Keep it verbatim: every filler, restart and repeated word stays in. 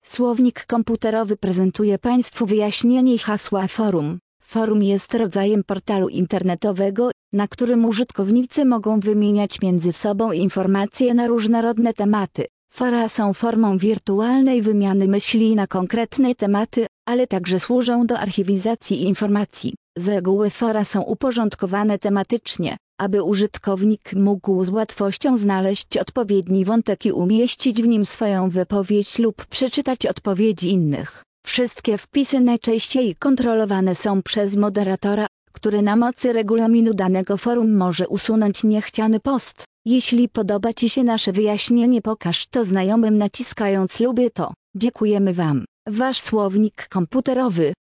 Słownik komputerowy prezentuje Państwu wyjaśnienie hasła forum. Forum jest rodzajem portalu internetowego, na którym użytkownicy mogą wymieniać między sobą informacje na różnorodne tematy. Fora są formą wirtualnej wymiany myśli na konkretne tematy, ale także służą do archiwizacji informacji. Z reguły fora są uporządkowane tematycznie, aby użytkownik mógł z łatwością znaleźć odpowiedni wątek i umieścić w nim swoją wypowiedź lub przeczytać odpowiedzi innych. Wszystkie wpisy najczęściej kontrolowane są przez moderatora, który na mocy regulaminu danego forum może usunąć niechciany post. Jeśli podoba Ci się nasze wyjaśnienie, pokaż to znajomym naciskając lubię to. Dziękujemy Wam. Wasz słownik komputerowy.